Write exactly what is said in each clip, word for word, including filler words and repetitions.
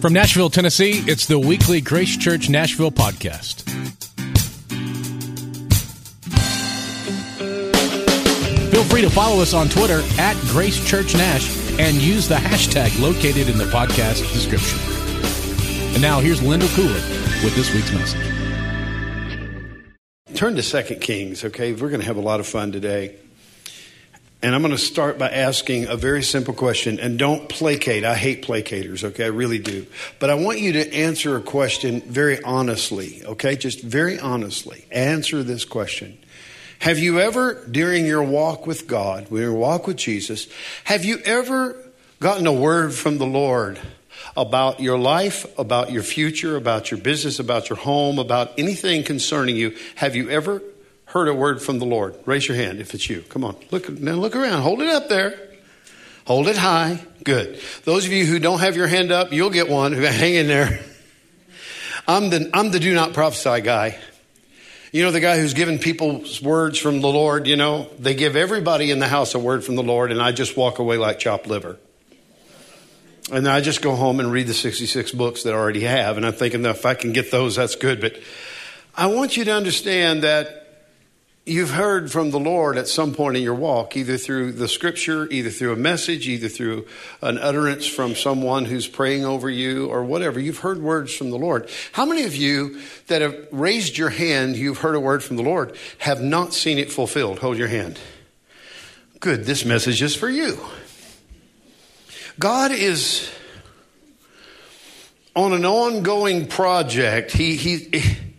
From Nashville, Tennessee, it's the weekly Grace Church Nashville podcast. Feel free to follow us on Twitter at Grace Church Nash and use the hashtag located in the podcast description. And now here's Linda Cooley with this week's message. Turn to Second Kings, okay? We're going to have a lot of fun today. And I'm going to start by asking a very simple question. And don't placate. I hate placators, okay? I really do. But I want you to answer a question very honestly, okay? Just very honestly. Answer this question. Have you ever, during your walk with God, when you walk with Jesus, have you ever gotten a word from the Lord about your life, about your future, about your business, about your home, about anything concerning you? Have you ever heard a word from the Lord? Raise your hand if it's you. Come on. Look, now look around. Hold it up there. Hold it high. Good. Those of you who don't have your hand up, you'll get one. Hang in there. I'm the, I'm the do not prophesy guy. You know, the guy who's giving people's words from the Lord, you know, they give everybody in the house a word from the Lord, and I just walk away like chopped liver. And then I just go home and read the sixty-six books that I already have. And I'm thinking, if I can get those, that's good. But I want you to understand that you've heard from the Lord at some point in your walk, either through the scripture, either through a message, either through an utterance from someone who's praying over you or whatever. You've heard words from the Lord. How many of you that have raised your hand, you've heard a word from the Lord, have not seen it fulfilled? Hold your hand. Good. This message is for you. God is on an ongoing project. He, he,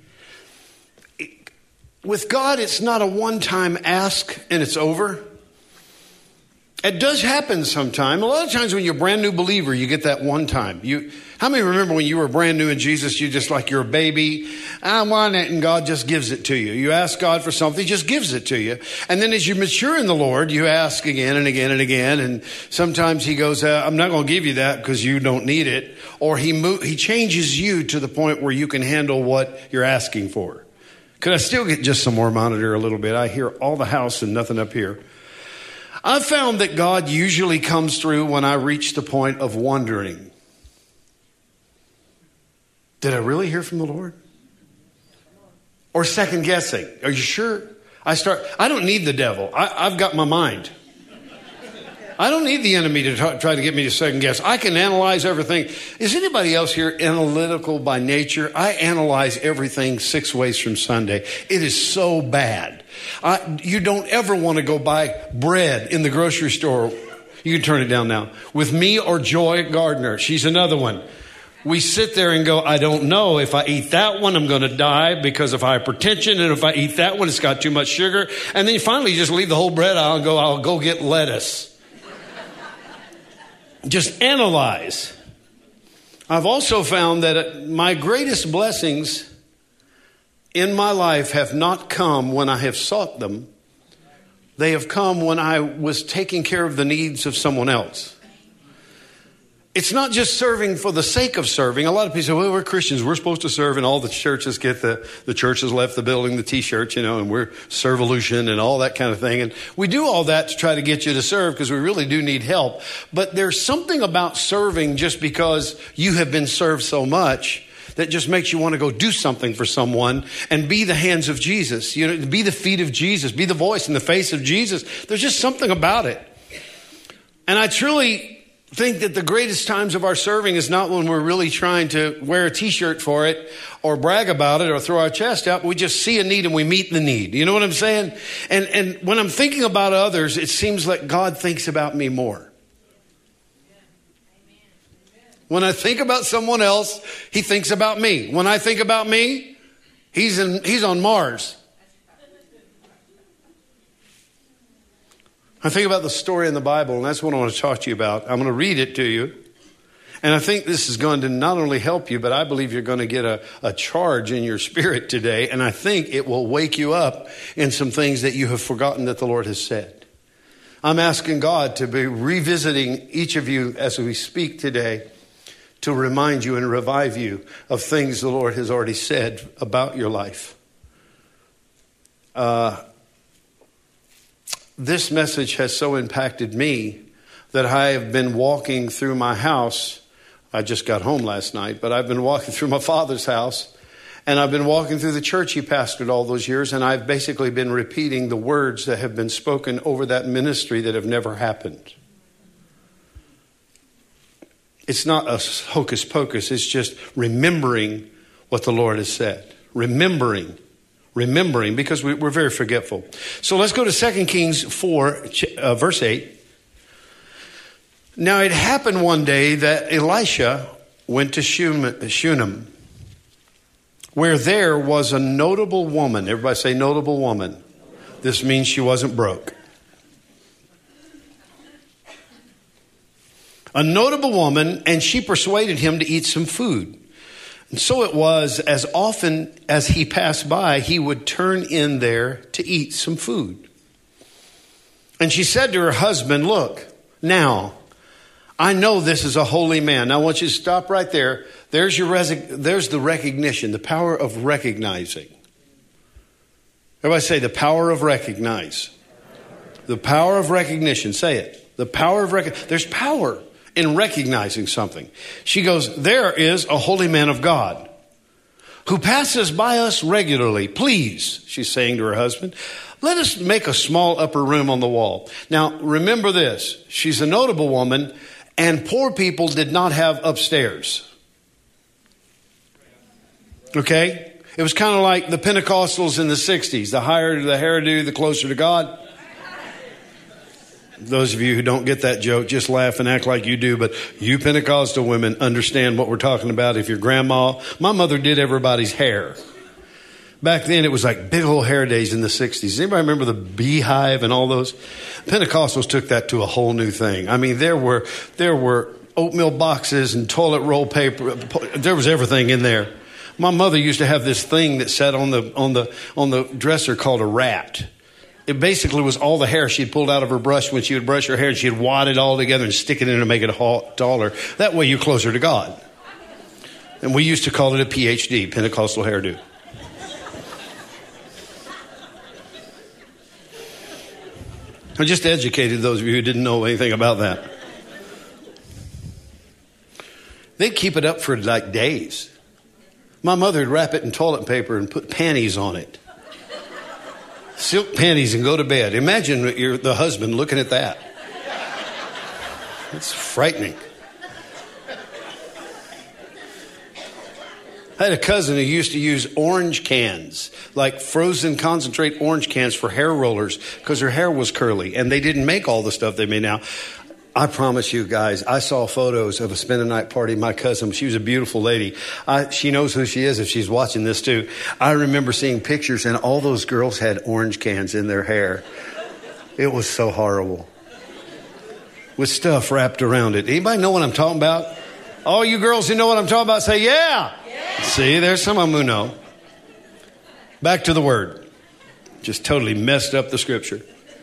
with God, it's not a one-time ask and it's over. It does happen sometime. A lot of times when you're a brand new believer, you get that one time. You, how many remember when you were brand new in Jesus, you just like you're a baby? I want it, and God just gives it to you. You ask God for something, He just gives it to you. And then as you mature in the Lord, you ask again and again and again. And sometimes He goes, uh, I'm not going to give you that because you don't need it. Or He mo- He changes you to the point where you can handle what you're asking for. Could I still get just some more monitor a little bit? I hear all the house and nothing up here. I've found that God usually comes through when I reach the point of wondering. Did I really hear from the Lord? Or second guessing. Are you sure? I start, I don't need the devil. I, I've got my mind. I don't need the enemy to t- try to get me to second guess. I can analyze everything. Is anybody else here analytical by nature? I analyze everything six ways from Sunday. It is so bad. I, you don't ever want to go buy bread in the grocery store. You can turn it down now. With me or Joy Gardner. She's another one. We sit there and go, I don't know. If I eat that one, I'm going to die because of hypertension. And if I eat that one, it's got too much sugar. And then you finally just leave the whole bread out and go, I'll go get lettuce. Just analyze. I've also found that my greatest blessings in my life have not come when I have sought them. They have come when I was taking care of the needs of someone else. It's not just serving for the sake of serving. A lot of people say, well, we're Christians. We're supposed to serve. And all the churches get the, the churches left the building, the t-shirts, you know, and we're Servolution and all that kind of thing. And we do all that to try to get you to serve because we really do need help. But there's something about serving just because you have been served so much that just makes you want to go do something for someone and be the hands of Jesus, you know, be the feet of Jesus, be the voice and the face of Jesus. There's just something about it. And I truly think that the greatest times of our serving is not when we're really trying to wear a t-shirt for it or brag about it or throw our chest out. We just see a need and we meet the need. You know what I'm saying? And and when I'm thinking about others, it seems like God thinks about me more. When I think about someone else, He thinks about me. When I think about me, he's in he's on Mars. I think about the story in the Bible, and that's what I want to talk to you about. I'm going to read it to you. And I think this is going to not only help you, but I believe you're going to get a, a charge in your spirit today. And I think it will wake you up in some things that you have forgotten that the Lord has said. I'm asking God to be revisiting each of you as we speak today to remind you and revive you of things the Lord has already said about your life. Uh, this message has so impacted me that I have been walking through my house. I just got home last night, but I've been walking through my father's house, and I've been walking through the church he pastored all those years, and I've basically been repeating the words that have been spoken over that ministry that have never happened. It's not a hocus pocus. It's just remembering what the Lord has said. Remembering. Remembering, because we, we're very forgetful. So let's go to Second Kings four, uh, verse eight. Now it happened one day that Elisha went to Shunem, where there was a notable woman. Everybody say notable woman. This means she wasn't broke. A notable woman, and she persuaded him to eat some food. And so it was, as often as he passed by, he would turn in there to eat some food. And she said to her husband, look, now, I know this is a holy man. Now I want you to stop right there. There's your resi- there's the recognition, the power of recognizing. Everybody say the power of recognize. The power of recognition. Say it. The power of recognition. There's power in recognizing something. She goes, there is a holy man of God who passes by us regularly. Please, she's saying to her husband, let us make a small upper room on the wall. Now, remember this. She's a notable woman, and poor people did not have upstairs. Okay? It was kind of like the Pentecostals in the sixties. The higher the hairdo, the closer to God. Those of you who don't get that joke, just laugh and act like you do. But you Pentecostal women understand what we're talking about. If your grandma, my mother did everybody's hair. Back then, it was like big old hair days in the sixties. Anybody remember the Beehive and all those? Pentecostals took that to a whole new thing. I mean, there were there were oatmeal boxes and toilet roll paper. There was everything in there. My mother used to have this thing that sat on the on the on the dresser called a rat. It basically was all the hair she'd pulled out of her brush when she would brush her hair, and she'd wad it all together and stick it in to make it taller. That way you're closer to God. And we used to call it a P H D, Pentecostal hairdo. I just educated those of you who didn't know anything about that. They'd keep it up for like days. My mother would wrap it in toilet paper and put panties on it. Silk panties and go to bed. Imagine you're the husband looking at that. It's frightening. I had a cousin who used to use orange cans, like frozen concentrate orange cans for hair rollers, because her hair was curly, and they didn't make all the stuff they made now. I promise you guys, I saw photos of a spend a night party. My cousin, she was a beautiful lady. I, she knows who she is if she's watching this too. I remember seeing pictures, and all those girls had orange cans in their hair. It was so horrible. With stuff wrapped around it. Anybody know what I'm talking about? All you girls who know what I'm talking about, say yeah. Yeah. See, there's some of them who know. Back to the word. Just totally messed up the scripture.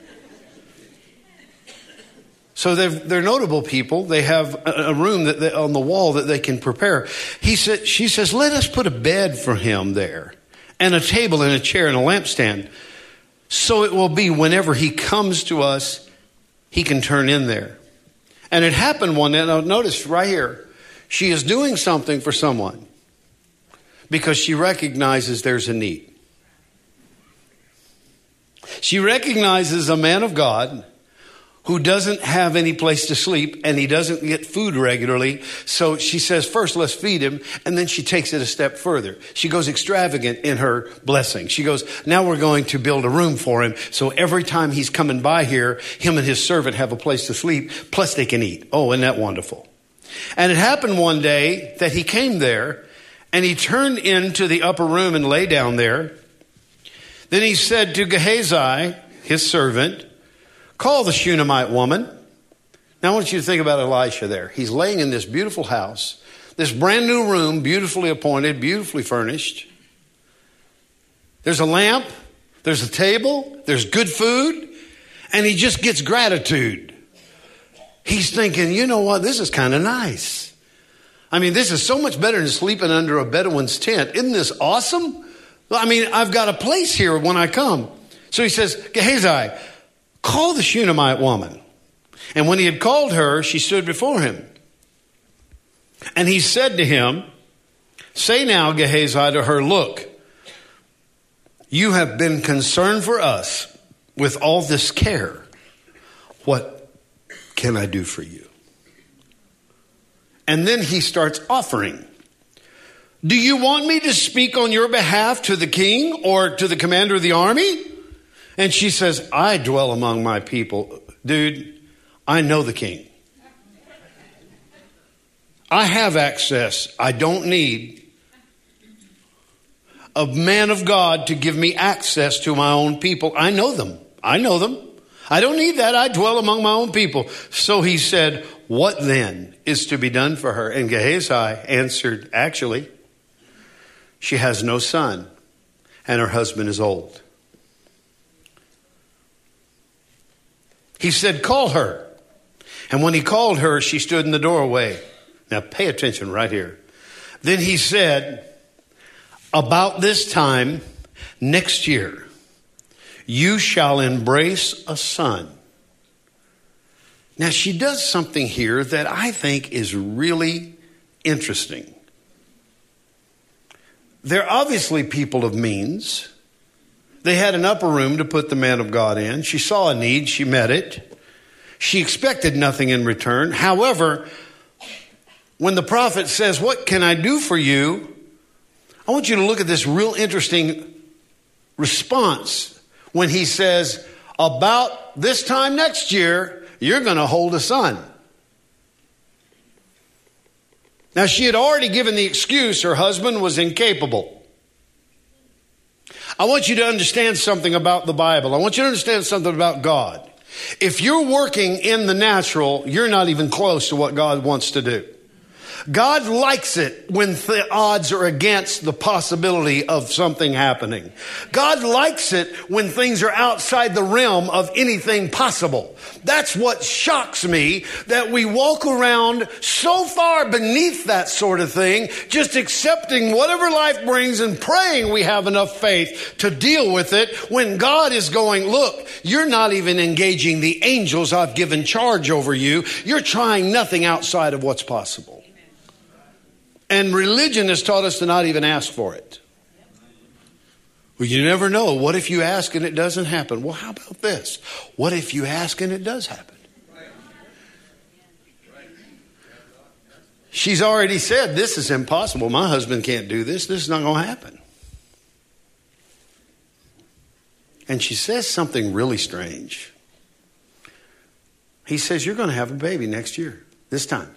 So they're, they're notable people. They have a, a room that they, on the wall that they can prepare. He said, she says, let us put a bed for him there, and a table and a chair and a lampstand. So it will be whenever he comes to us, he can turn in there. And it happened one day. Now notice right here, she is doing something for someone because she recognizes there's a need. She recognizes a man of God who doesn't have any place to sleep, and he doesn't get food regularly. So she says, first, let's feed him. And then she takes it a step further. She goes extravagant in her blessing. She goes, now we're going to build a room for him. So every time he's coming by here, him and his servant have a place to sleep, plus they can eat. Oh, isn't that wonderful? And it happened one day that he came there, and he turned into the upper room and lay down there. Then he said to Gehazi, his servant, call the Shunammite woman. Now I want you to think about Elisha there. He's laying in this beautiful house, this brand new room, beautifully appointed, beautifully furnished. There's a lamp, there's a table, there's good food, and he just gets gratitude. He's thinking, you know what, this is kind of nice. I mean, this is so much better than sleeping under a Bedouin's tent. Isn't this awesome? I mean, I've got a place here when I come. So he says, Gehazi, call the Shunammite woman. And when he had called her, she stood before him. And he said to him, say now, Gehazi, to her, look, you have been concerned for us with all this care. What can I do for you? And then he starts offering. Do you want me to speak on your behalf to the king or to the commander of the army? And she says, I dwell among my people. Dude, I know the king. I have access. I don't need a man of God to give me access to my own people. I know them. I know them. I don't need that. I dwell among my own people. So he said, what then is to be done for her? And Gehazi answered, actually, she has no son and her husband is old. He said, call her. And when he called her, she stood in the doorway. Now pay attention right here. Then he said, about this time next year, you shall embrace a son. Now she does something here that I think is really interesting. They're obviously people of means. They had an upper room to put the man of God in. She saw a need. She met it. She expected nothing in return. However, when the prophet says, what can I do for you? I want you to look at this real interesting response when he says, about this time next year, you're going to hold a son. Now, she had already given the excuse her husband was incapable. I want you to understand something about the Bible. I want you to understand something about God. If you're working in the natural, you're not even close to what God wants to do. God likes it when the odds are against the possibility of something happening. God likes it when things are outside the realm of anything possible. That's what shocks me, that we walk around so far beneath that sort of thing, just accepting whatever life brings and praying we have enough faith to deal with it, when God is going, look, you're not even engaging the angels I've given charge over you. You're trying nothing outside of what's possible. And religion has taught us to not even ask for it. Well, you never know. What if you ask and it doesn't happen? Well, how about this? What if you ask and it does happen? She's already said, this is impossible. My husband can't do this. This is not going to happen. And she says something really strange. He says, you're going to have a baby next year, this time.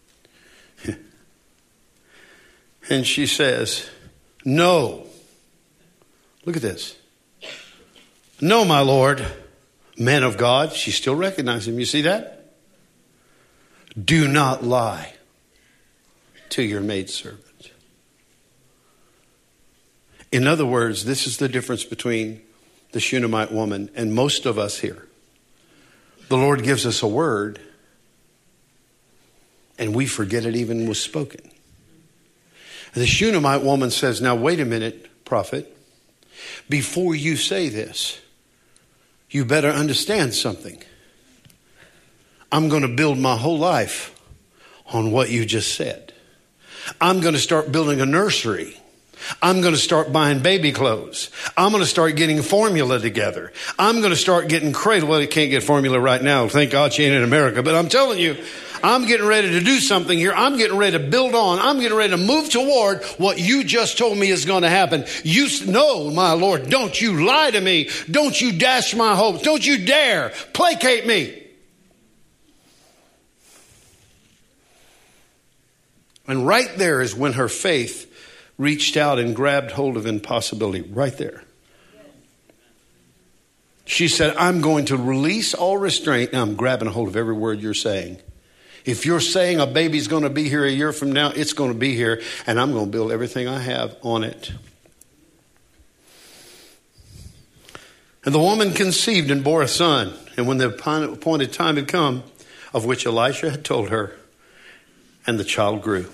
And she says, no. Look at this. No, my Lord, man of God. She still recognizes him. You see that? Do not lie to your maidservant. In other words, this is the difference between the Shunammite woman and most of us here. The Lord gives us a word, and we forget it even was spoken. The Shunammite woman says, now wait a minute, prophet. Before you say this, you better understand something. I'm going to build my whole life on what you just said. I'm going to start building a nursery. I'm going to start buying baby clothes. I'm going to start getting formula together. I'm going to start getting cradle. Well, you can't get formula right now. Thank God she ain't in America. But I'm telling you, I'm getting ready to do something here. I'm getting ready to build on. I'm getting ready to move toward what you just told me is going to happen. You know, my Lord, don't you lie to me. Don't you dash my hopes. Don't you dare placate me. And right there is when her faith reached out and grabbed hold of impossibility. Right there. She said, I'm going to release all restraint. Now I'm grabbing a hold of every word you're saying. If you're saying a baby's going to be here a year from now, it's going to be here, and I'm going to build everything I have on it. And the woman conceived and bore a son. And when the appointed time had come, of which Elisha had told her, and the child grew.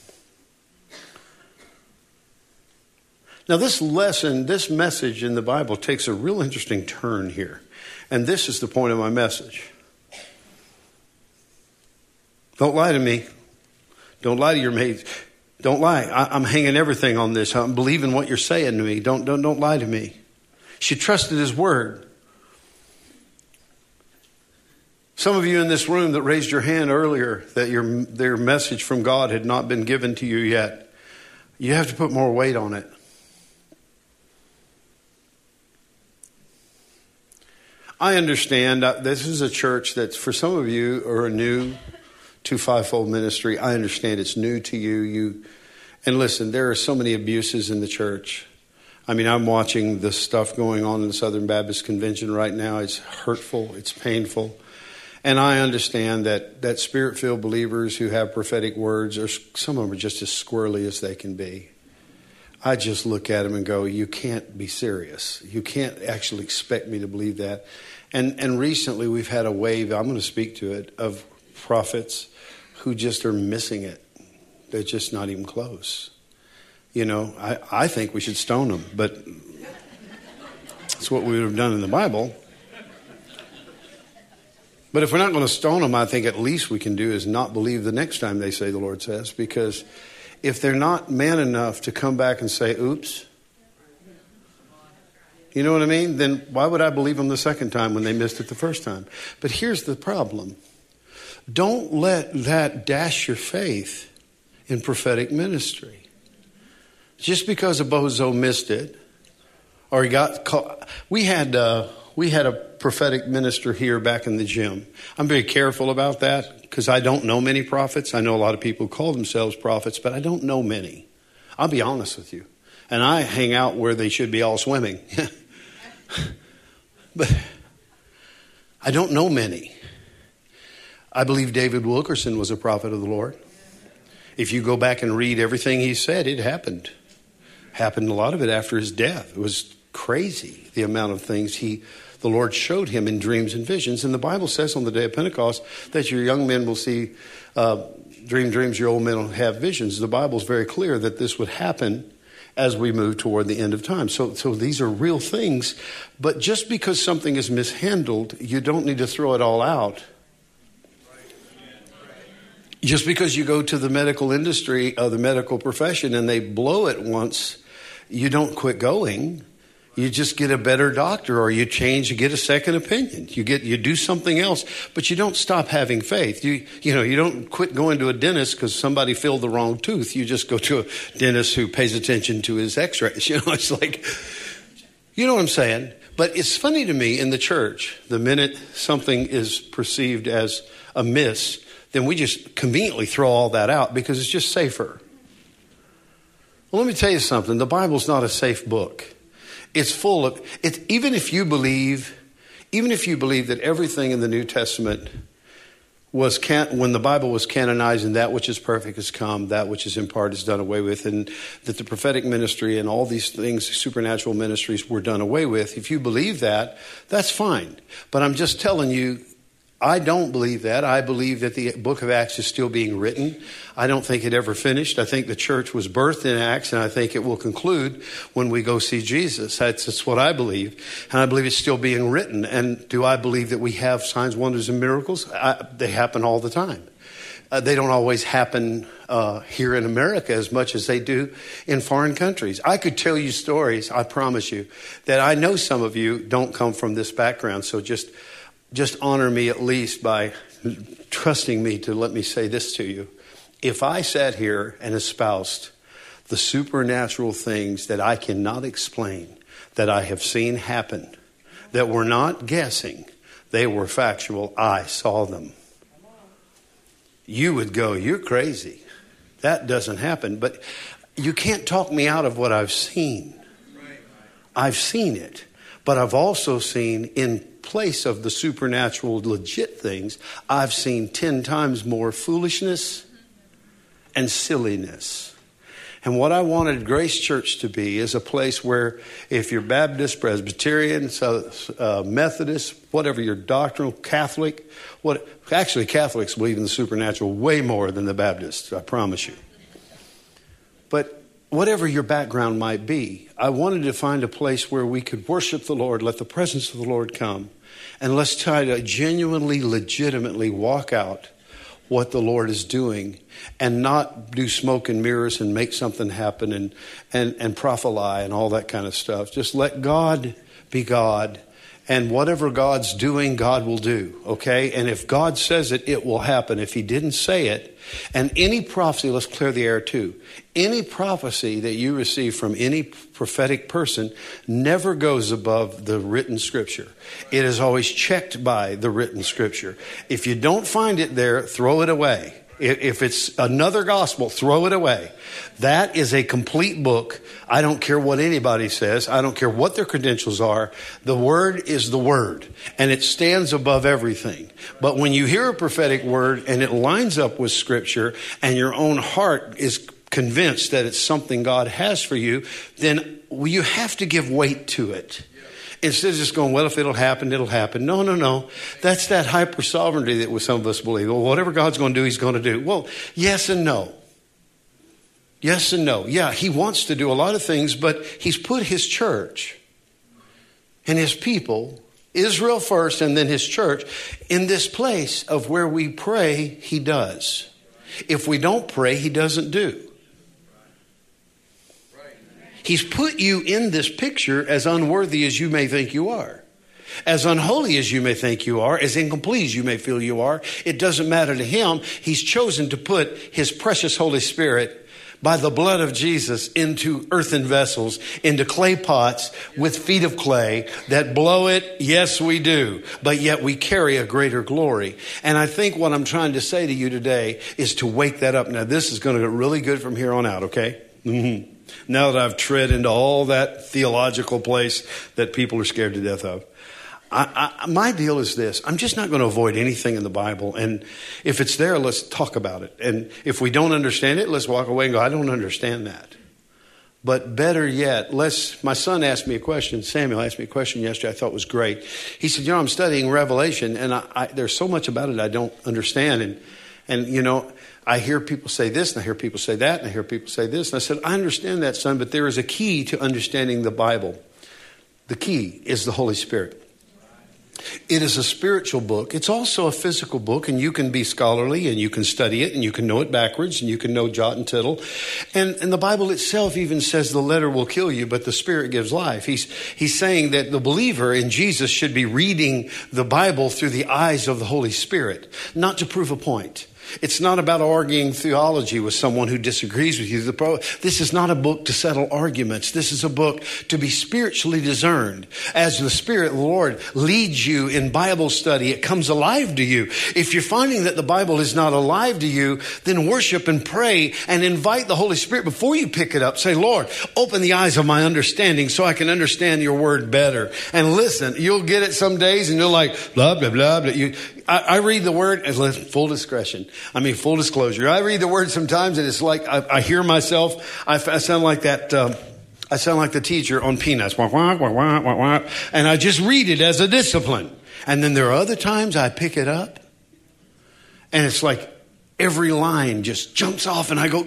Now this lesson, this message in the Bible takes a real interesting turn here. And this is the point of my message. Don't lie to me. Don't lie to your mate. Don't lie. I, I'm hanging everything on this. I'm believing what you're saying to me. Don't, don't, don't lie to me. She trusted his word. Some of you in this room that raised your hand earlier that your, their message from God had not been given to you yet, you have to put more weight on it. I understand this is a church that for some of you are new to fivefold ministry. I understand it's new to you. You and listen, there are so many abuses in the church. I mean, I'm watching the stuff going on in the Southern Baptist Convention right now. It's hurtful. It's painful. And I understand that, that spirit-filled believers who have prophetic words, are, some of them are just as squirrely as they can be. I just look at them and go, you can't be serious. You can't actually expect me to believe that. And and recently we've had a wave, I'm going to speak to it, of prophets who just are missing it. They're just not even close. You know, I, I think we should stone them, but that's what we would have done in the Bible. But if we're not going to stone them, I think at least we can do is not believe the next time they say the Lord says, because if they're not man enough to come back and say, oops, you know what I mean? Then why would I believe them the second time when they missed it the first time? But here's the problem. Don't let that dash your faith in prophetic ministry. Just because a bozo missed it, or he got caught. We had, uh, we had a prophetic minister here back in the gym. I'm very careful about that because I don't know many prophets. I know a lot of people who call themselves prophets, but I don't know many. I'll be honest with you. And I hang out where they should be all swimming. But I don't know many. I believe David Wilkerson was a prophet of the Lord. If you go back and read everything he said, it happened. Happened a lot of it after his death. It was crazy, the amount of things he, the Lord showed him in dreams and visions. And the Bible says on the day of Pentecost that your young men will see uh, dream dreams, your old men will have visions. The Bible is very clear that this would happen as we move toward the end of time. So, so these are real things. But just because something is mishandled, you don't need to throw it all out. Just because you go to the medical industry or the medical profession and they blow it once, you don't quit going. You just get a better doctor, or you change, you get a second opinion. You get, you do something else, but you don't stop having faith. You, you know, you don't quit going to a dentist because somebody filled the wrong tooth. You just go to a dentist who pays attention to his x-rays. You know, it's like, you know what I'm saying? But it's funny to me in the church, the minute something is perceived as amiss, then we just conveniently throw all that out because it's just safer. Well, let me tell you something. The Bible's not a safe book. It's full of it. Even if you believe, even if you believe that everything in the New Testament was can, when the Bible was canonized, and that which is perfect has come, that which is in part is done away with, and that the prophetic ministry and all these things, supernatural ministries, were done away with. If you believe that, that's fine. But I'm just telling you, I don't believe that. I believe that the book of Acts is still being written. I don't think it ever finished. I think the church was birthed in Acts, and I think it will conclude when we go see Jesus. That's, that's what I believe. And I believe it's still being written. And do I believe that we have signs, wonders, and miracles? I, they happen all the time. Uh, they don't always happen uh, here in America as much as they do in foreign countries. I could tell you stories, I promise you, that I know some of you don't come from this background. So just... Just honor me at least by trusting me to let me say this to you. If I sat here and espoused the supernatural things that I cannot explain, that I have seen happen, that were not guessing, they were factual, I saw them, you would go, you're crazy. That doesn't happen. But you can't talk me out of what I've seen. I've seen it. But I've also seen, in place of the supernatural legit things, I've seen ten times more foolishness and silliness. And what I wanted Grace Church to be is a place where if you're Baptist, Presbyterian, so, uh, Methodist, whatever your doctrinal, Catholic, what actually Catholics believe in the supernatural way more than the Baptists, I promise you. But whatever your background might be, I wanted to find a place where we could worship the Lord, let the presence of the Lord come, and let's try to genuinely, legitimately walk out what the Lord is doing and not do smoke and mirrors and make something happen and, and, and prophesy and all that kind of stuff. Just let God be God. And whatever God's doing, God will do, okay? And if God says it, it will happen. If he didn't say it, and any prophecy, let's clear the air too. Any prophecy that you receive from any prophetic person never goes above the written scripture. It is always checked by the written scripture. If you don't find it there, throw it away. If it's another gospel, throw it away. That is a complete book. I don't care what anybody says. I don't care what their credentials are. The word is the word, and it stands above everything. But when you hear a prophetic word and it lines up with scripture and your own heart is convinced that it's something God has for you, then you have to give weight to it. Instead of just going, well, if it'll happen, it'll happen. No, no, no. That's that hyper sovereignty that some of us believe. Well, whatever God's going to do, he's going to do. Well, yes and no. Yes and no. Yeah, he wants to do a lot of things, but he's put his church and his people, Israel first and then his church, in this place of where we pray, he does. If we don't pray, he doesn't do. He's put you in this picture as unworthy as you may think you are. As unholy as you may think you are, as incomplete as you may feel you are, it doesn't matter to him. He's chosen to put his precious Holy Spirit by the blood of Jesus into earthen vessels, into clay pots with feet of clay that blow it. Yes, we do. But yet we carry a greater glory. And I think what I'm trying to say to you today is to wake that up. Now, this is going to get really good from here on out, okay? Mm-hmm. Now that I've tread into all that theological place that people are scared to death of. I, I, my deal is this. I'm just not going to avoid anything in the Bible. And if it's there, let's talk about it. And if we don't understand it, let's walk away and go, I don't understand that. But better yet, let's, my son asked me a question. Samuel asked me a question yesterday I thought was great. He said, you know, I'm studying Revelation and I, I, there's so much about it I don't understand. And, and you know, I hear people say this and I hear people say that and I hear people say this. And I said, I understand that, son, but there is a key to understanding the Bible. The key is the Holy Spirit. It is a spiritual book. It's also a physical book, and you can be scholarly and you can study it and you can know it backwards and you can know jot and tittle. And, and the Bible itself even says the letter will kill you, but the Spirit gives life. He's, he's saying that the believer in Jesus should be reading the Bible through the eyes of the Holy Spirit, not to prove a point. It's not about arguing theology with someone who disagrees with you. This is not a book to settle arguments. This is a book to be spiritually discerned. As the Spirit of the Lord leads you in Bible study, it comes alive to you. If you're finding that the Bible is not alive to you, then worship and pray and invite the Holy Spirit before you pick it up. Say, Lord, open the eyes of my understanding so I can understand your word better. And listen, you'll get it some days and you're like, blah, blah, blah, blah. You, I, I read the word, and full discretion. I mean, full disclosure. I read the word sometimes and it's like I, I hear myself. I, I sound like that. Um, I sound like the teacher on Peanuts. Wah, wah, wah, wah, wah, wah. And I just read it as a discipline. And then there are other times I pick it up and it's like every line just jumps off and I go,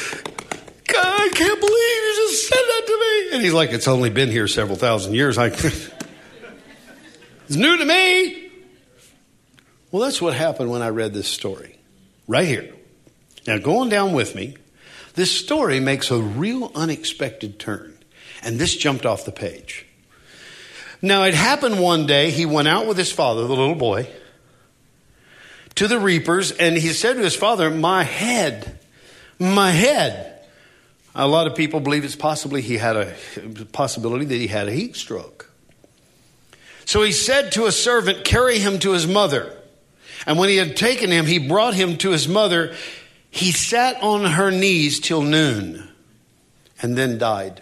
God, I can't believe you just said that to me. And he's like, it's only been here several thousand years. I, it's new to me. Well, that's what happened when I read this story. Right here. Now, go on down with me. This story makes a real unexpected turn. And this jumped off the page. Now, it happened one day. He went out with his father, the little boy, to the reapers. And he said to his father, my head, my head. A lot of people believe it's possibly he had a possibility that he had a heat stroke. So he said to a servant, carry him to his mother. And when he had taken him, he brought him to his mother. He sat on her knees till noon and then died.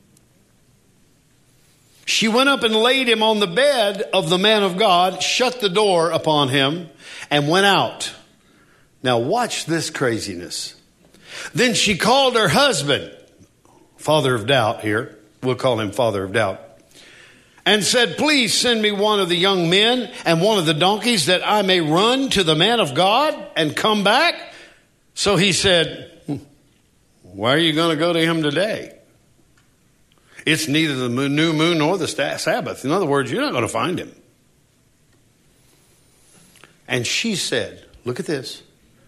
She went up and laid him on the bed of the man of God, shut the door upon him, and went out. Now watch this craziness. Then she called her husband, father of doubt here. We'll call him father of doubt. And said, please send me one of the young men and one of the donkeys that I may run to the man of God and come back. So he said, why are you going to go to him today? It's neither the new moon nor the Sabbath. In other words, you're not going to find him. And she said, look at this.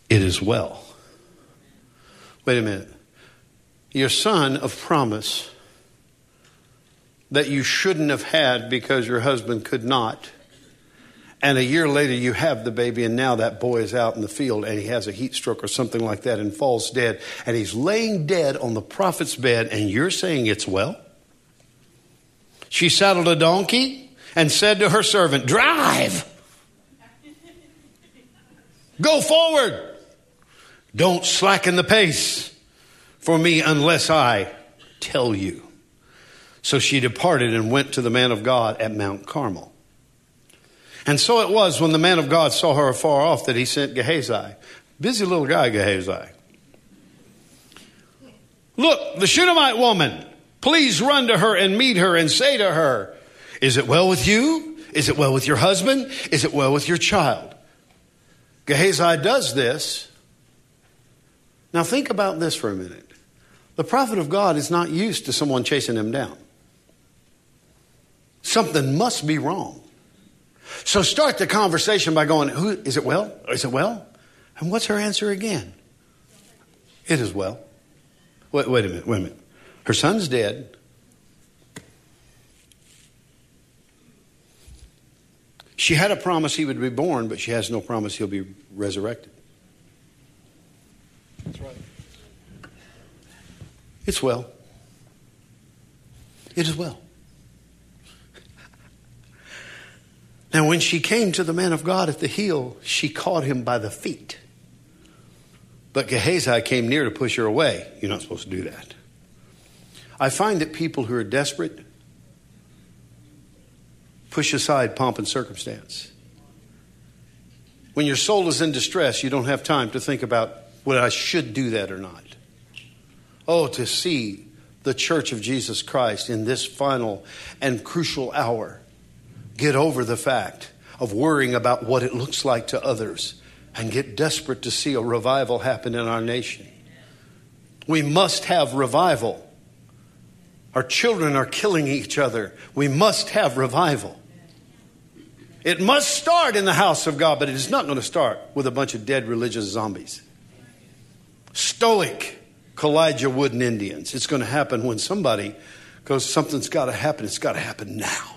it is well. Wait a minute. Your son of promise that you shouldn't have had because your husband could not. And a year later you have the baby, and now that boy is out in the field and he has a heat stroke or something like that and falls dead. And he's laying dead on the prophet's bed, and you're saying it's well? She saddled a donkey and said to her servant, drive. Go forward. Don't slacken the pace for me unless I tell you. So she departed and went to the man of God at Mount Carmel. And so it was when the man of God saw her afar off that he sent Gehazi. Busy little guy, Gehazi. Look, the Shunammite woman, please run to her and meet her and say to her, is it well with you? Is it well with your husband? Is it well with your child? Gehazi does this. Now think about this for a minute. The prophet of God is not used to someone chasing him down. Something must be wrong. So start the conversation by going, Who, is it well? Is it well? And what's her answer again? It is well. Wait, wait a minute, wait a minute. Her son's dead. She had a promise he would be born, but she has no promise he'll be resurrected. That's right. It's well. It is well. Now, when she came to the man of God at the hill, she caught him by the feet. But Gehazi came near to push her away. You're not supposed to do that. I find that people who are desperate push aside pomp and circumstance. When your soul is in distress, you don't have time to think about whether I should do that or not. Oh, to see the Church of Jesus Christ in this final and crucial hour get over the fact of worrying about what it looks like to others and get desperate to see a revival happen in our nation. We must have revival. Our children are killing each other. We must have revival. It must start in the house of God, but it is not going to start with a bunch of dead religious zombies. Stoic Elijah Wooden Indians. It's going to happen when somebody goes, something's got to happen. It's got to happen now.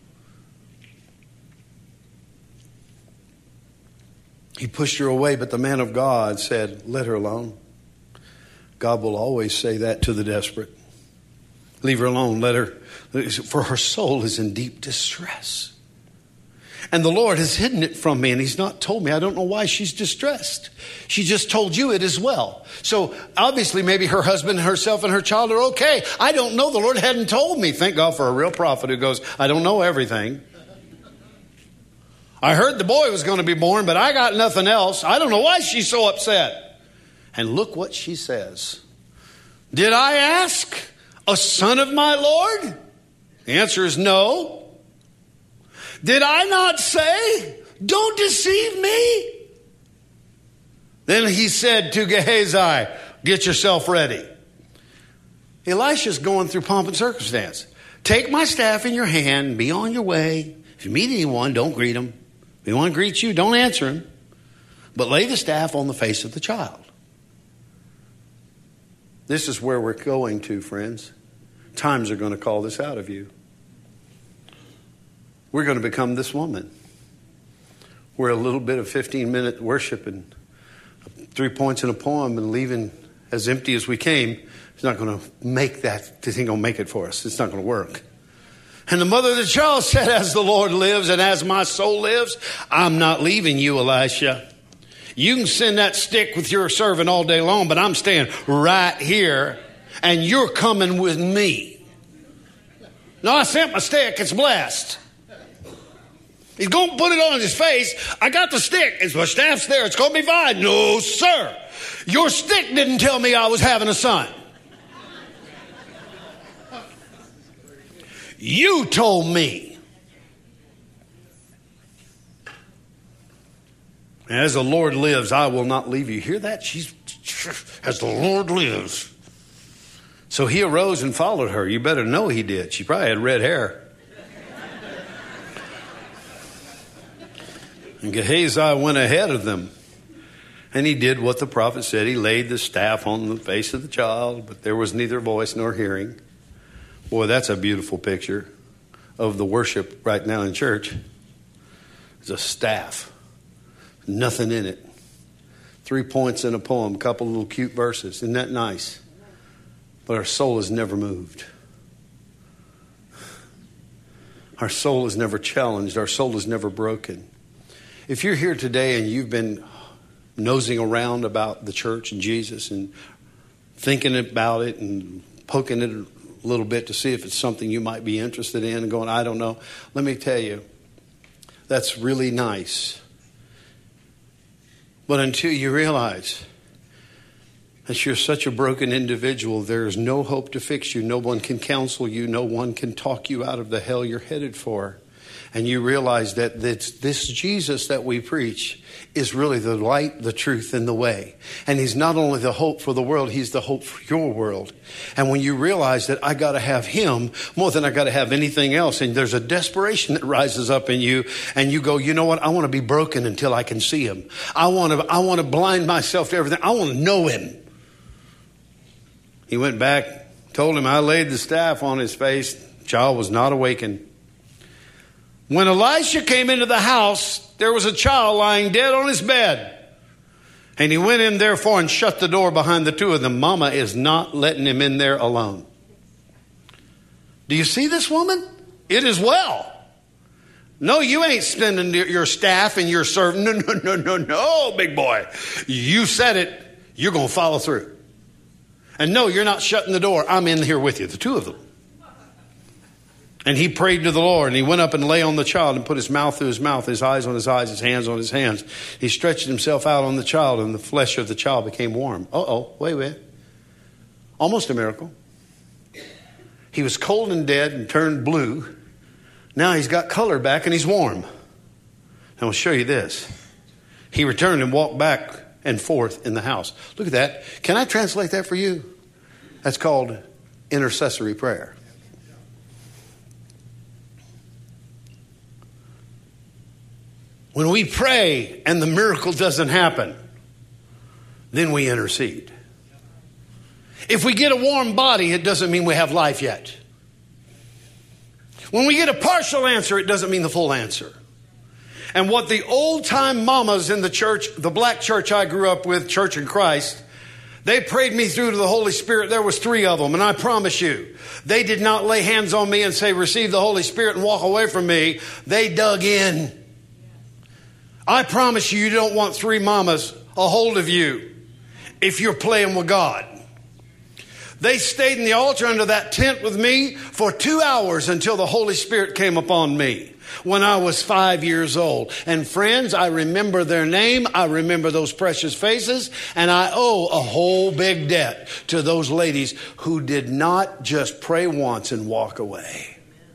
He pushed her away, but the man of God said, let her alone. God will always say that to the desperate. Leave her alone. Let her, for her soul is in deep distress. And the Lord has hidden it from me, and he's not told me. I don't know why she's distressed. She just told you it as well. So obviously maybe her husband, herself, and her child are okay. I don't know. The Lord hadn't told me. Thank God for a real prophet who goes, I don't know everything. I heard the boy was going to be born, but I got nothing else. I don't know why she's so upset. And look what she says. Did I ask a son of my Lord? The answer is no. Did I not say, don't deceive me? Then he said to Gehazi, get yourself ready. Elisha's going through pomp and circumstance. Take my staff in your hand, be on your way. If you meet anyone, don't greet them. If they want to greet you, don't answer him. But lay the staff on the face of the child. This is where we're going to, friends. Times are going to call this out of you. We're going to become this woman. We're a little bit of fifteen minute worship and three points in a poem and leaving as empty as we came. It's not going to make that. This ain't going to make it for us. It's not going to work. And the mother of the child said, as the Lord lives and as my soul lives, I'm not leaving you, Elisha. You can send that stick with your servant all day long, but I'm staying right here and you're coming with me. No, I sent my stick. It's blessed. He's going to put it on his face. I got the stick. It's my staff's there. It's going to be fine. No, sir. Your stick didn't tell me I was having a son. You told me. As the Lord lives, I will not leave you. Hear that? She's, as the Lord lives. So he arose and followed her. You better know he did. She probably had red hair. And Gehazi went ahead of them. And he did what the prophet said. He laid the staff on the face of the child, but there was neither voice nor hearing. Boy, that's a beautiful picture of the worship right now in church. It's a staff. Nothing in it. Three points in a poem, a couple little cute verses. Isn't that nice? But our soul is never moved. Our soul is never challenged. Our soul is never broken. If you're here today and you've been nosing around about the church and Jesus and thinking about it and poking it a little bit to see if it's something you might be interested in and going, I don't know. Let me tell you, that's really nice. But until you realize that you're such a broken individual, there is no hope to fix you. No one can counsel you. No one can talk you out of the hell you're headed for. And you realize that this, this Jesus that we preach is really the light, the truth, and the way. And he's not only the hope for the world, he's the hope for your world. And when you realize that I got to have him more than I got to have anything else, and there's a desperation that rises up in you, and you go, you know what? I want to be broken until I can see him. I want to, I want to blind myself to everything. I want to know him. He went back, told him, I laid the staff on his face. The child was not awakened. When Elisha came into the house, there was a child lying dead on his bed. And he went in therefore and shut the door behind the two of them. Mama is not letting him in there alone. Do you see this woman? It is well. No, you ain't spending your staff and your servant. No, no, no, no, no, big boy. You said it. You're going to follow through. And no, you're not shutting the door. I'm in here with you, the two of them. And he prayed to the Lord, and he went up and lay on the child and put his mouth to his mouth, his eyes on his eyes, his hands on his hands. He stretched himself out on the child, and the flesh of the child became warm. Uh-oh, wait, wait. Almost a miracle. He was cold and dead and turned blue. Now he's got color back and he's warm. And I'll show you this. He returned and walked back and forth in the house. Look at that. Can I translate that for you? That's called intercessory prayer. When we pray and the miracle doesn't happen, then we intercede. If we get a warm body, it doesn't mean we have life yet. When we get a partial answer, it doesn't mean the full answer. And what the old-time mamas in the church, the black church I grew up with, Church in Christ, they prayed me through to the Holy Spirit. There was three of them, and I promise you, they did not lay hands on me and say, receive the Holy Spirit and walk away from me. They dug in. I promise you, you don't want three mamas a hold of you if you're playing with God. They stayed in the altar under that tent with me for two hours until the Holy Spirit came upon me when I was five years old. And friends, I remember their name. I remember those precious faces. And I owe a whole big debt to those ladies who did not just pray once and walk away.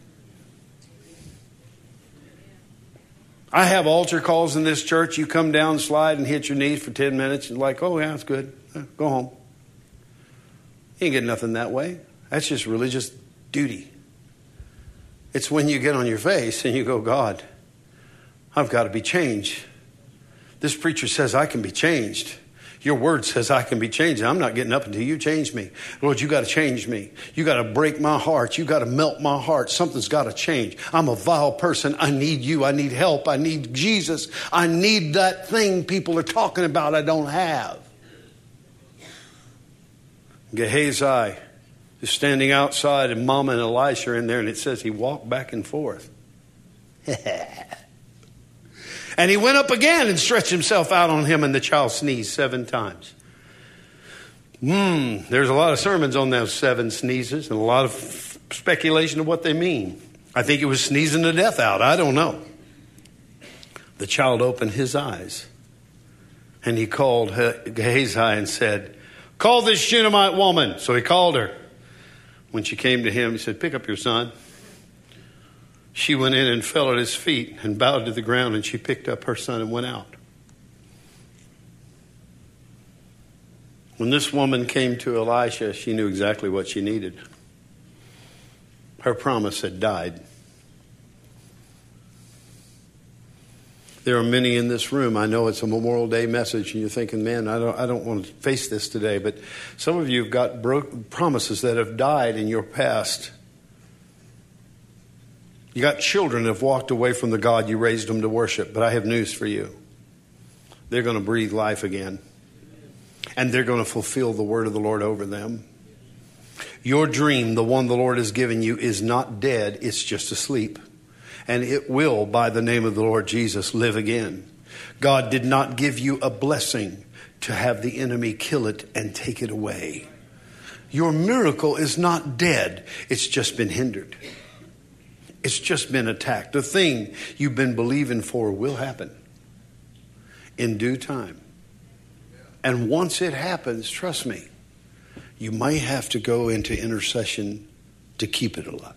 I have altar calls in this church. You come down, slide, and hit your knees for ten minutes. And like, oh, yeah, it's good. Go home. You ain't getting nothing that way. That's just religious duty. It's when you get on your face and you go, God, I've got to be changed. This preacher says I can be changed. Your word says I can be changed. I'm not getting up until you change me. Lord, you got to change me. You got to break my heart. You got to melt my heart. Something's got to change. I'm a vile person. I need you. I need help. I need Jesus. I need that thing people are talking about I don't have. Gehazi is standing outside, and Mama and Elisha are in there, and it says he walked back and forth. And he went up again and stretched himself out on him, and the child sneezed seven times. Hmm, there's a lot of sermons on those seven sneezes and a lot of speculation of what they mean. I think it was sneezing the death out. I don't know. The child opened his eyes, and he called Gehazi and said, call this Shunammite woman. So he called her. When she came to him, he said, pick up your son. She went in and fell at his feet and bowed to the ground, and she picked up her son and went out. When this woman came to Elisha, she knew exactly what she needed. Her promise had died. There are many in this room. I know it's a Memorial Day message, and you're thinking, man, I don't, I don't want to face this today. But some of you have got broke promises that have died in your past. You got children that have walked away from the God you raised them to worship. But I have news for you. They're going to breathe life again. And they're going to fulfill the word of the Lord over them. Your dream, the one the Lord has given you, is not dead. It's just asleep. And it will, by the name of the Lord Jesus, live again. God did not give you a blessing to have the enemy kill it and take it away. Your miracle is not dead. It's just been hindered. It's just been attacked. The thing you've been believing for will happen in due time. And once it happens, trust me, you may have to go into intercession to keep it alive.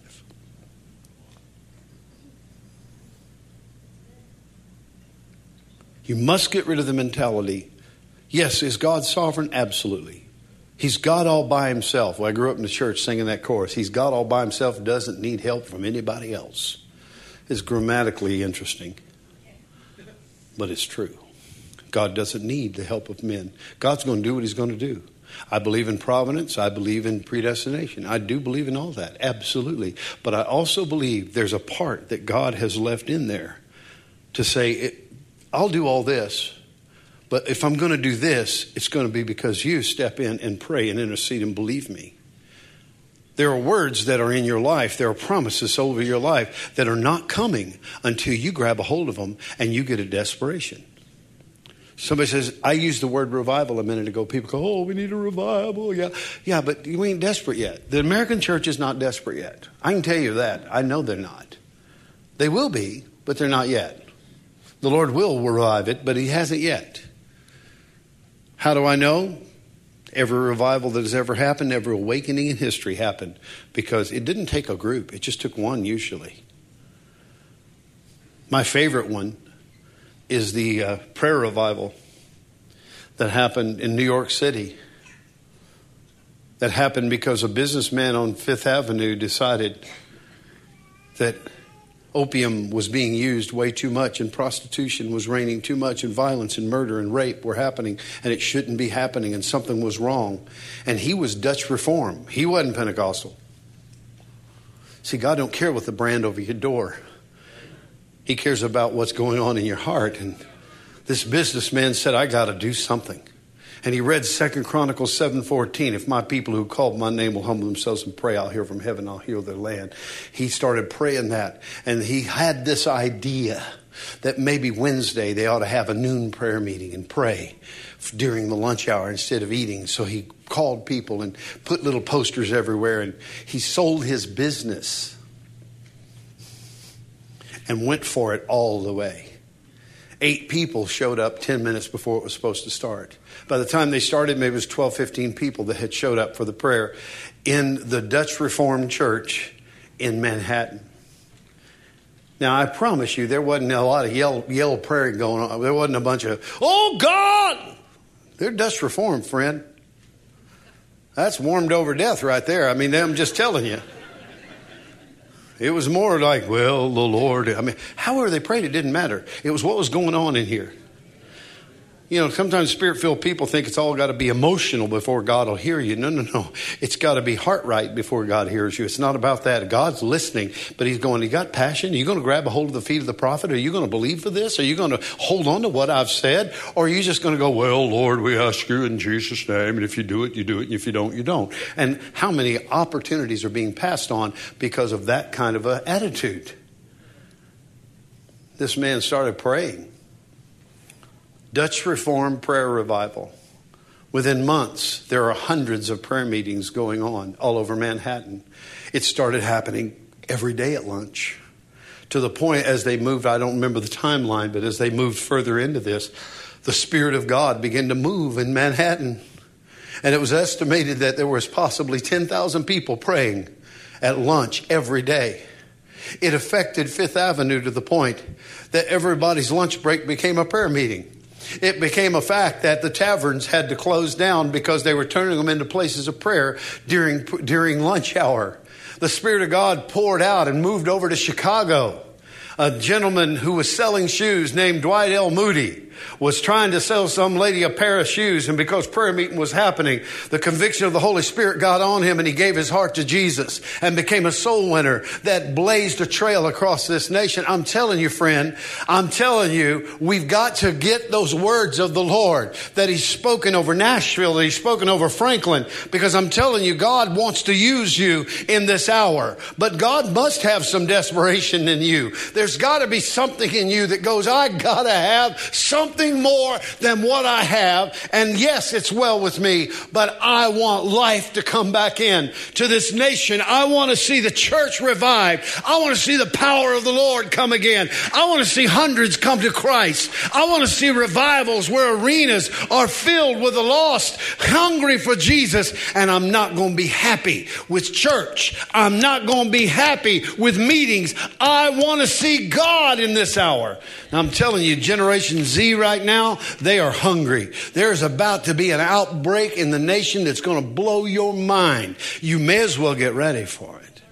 You must get rid of the mentality. Yes, is God sovereign? Absolutely. He's God all by himself. Well, I grew up in the church singing that chorus. He's God all by himself, doesn't need help from anybody else. It's grammatically interesting, but it's true. God doesn't need the help of men. God's going to do what he's going to do. I believe in providence. I believe in predestination. I do believe in all that. Absolutely. But I also believe there's a part that God has left in there to say, I'll do all this, but if I'm going to do this, it's going to be because you step in and pray and intercede and believe me. There are words that are in your life. There are promises over your life that are not coming until you grab a hold of them and you get a desperation. Somebody says, I used the word revival a minute ago. People go, oh, we need a revival. Yeah, yeah, but you ain't desperate yet. The American church is not desperate yet. I can tell you that. I know they're not. They will be, but they're not yet. The Lord will revive it, but he hasn't yet. How do I know? Every revival that has ever happened, every awakening in history happened because it didn't take a group. It just took one usually. My favorite one is the uh, prayer revival that happened in New York City. That happened because a businessman on Fifth Avenue decided that opium was being used way too much and prostitution was reigning too much and violence and murder and rape were happening and it shouldn't be happening and something was wrong. And he was Dutch Reform. He wasn't Pentecostal. See, God don't care what the brand over your door. He cares about what's going on in your heart. And this businessman said, I got to do something. And he read Second Chronicles seven fourteen. If my people who call my name will humble themselves and pray, I'll hear from heaven, I'll heal their land. He started praying that. And he had this idea that maybe Wednesday they ought to have a noon prayer meeting and pray during the lunch hour instead of eating. So he called people and put little posters everywhere. And he sold his business and went for it all the way. Eight people showed up ten minutes before it was supposed to start. By the time they started, maybe it was twelve, fifteen people that had showed up for the prayer in the Dutch Reformed Church in Manhattan. Now, I promise you, there wasn't a lot of yellow, yellow praying going on. There wasn't a bunch of, oh, God! They're Dutch Reformed, friend. That's warmed over death right there. I mean, I'm just telling you. It was more like, well, the Lord. I mean, however they prayed, it didn't matter. It was what was going on in here. You know, sometimes spirit-filled people think it's all got to be emotional before God will hear you. No, no, no. It's got to be heart right before God hears you. It's not about that. God's listening, but he's going, you got passion? Are you going to grab a hold of the feet of the prophet? Are you going to believe for this? Are you going to hold on to what I've said? Or are you just going to go, well, Lord, we ask you in Jesus' name. And if you do it, you do it. And if you don't, you don't. And how many opportunities are being passed on because of that kind of an attitude? This man started praying. Dutch Reformed prayer revival. Within months, there are hundreds of prayer meetings going on all over Manhattan. It started happening every day at lunch. To the point as they moved, I don't remember the timeline, but as they moved further into this, the Spirit of God began to move in Manhattan. And it was estimated that there was possibly ten thousand people praying at lunch every day. It affected Fifth Avenue to the point that everybody's lunch break became a prayer meeting. It became a fact that the taverns had to close down because they were turning them into places of prayer during, during lunch hour. The Spirit of God poured out and moved over to Chicago. A gentleman who was selling shoes named Dwight L. Moody was trying to sell some lady a pair of shoes, and because prayer meeting was happening, the conviction of the Holy Spirit got on him and he gave his heart to Jesus and became a soul winner that blazed a trail across this nation. I'm telling you, friend, I'm telling you, we've got to get those words of the Lord that He's spoken over Nashville, that He's spoken over Franklin, because I'm telling you, God wants to use you in this hour. But God must have some desperation in you. There's got to be something in you that goes, I got to have something more than what I have. And yes, it's well with me, but I want life to come back in to this nation. I want to see the church revived. I want to see the power of the Lord come again. I want to see hundreds come to Christ. I want to see revivals where arenas are filled with the lost, hungry for Jesus. And I'm not going to be happy with church. I'm not going to be happy with meetings. I want to see God in this hour. Now, I'm telling you, Generation Z right now, they are hungry. There's about to be an outbreak in the nation that's going to blow your mind. You may as well get ready for it.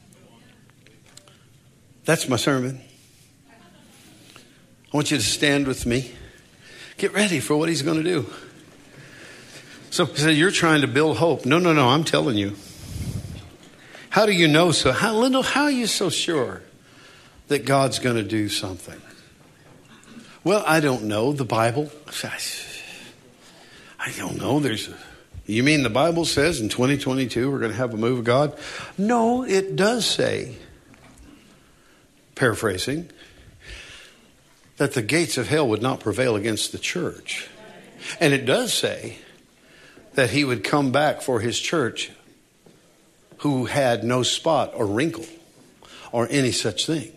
That's my sermon. I want you to stand with me. Get ready for what He's going to do. So, so you're trying to build hope. No, no, no, I'm telling you. How do you know so? How, Lyndall, how are you so sure that God's going to do something? Well, I don't know. The Bible. I don't know. There's. A, you mean the Bible says in twenty twenty-two we're going to have a move of God? No, it does say, paraphrasing, that the gates of hell would not prevail against the church. And it does say that He would come back for His church who had no spot or wrinkle or any such thing.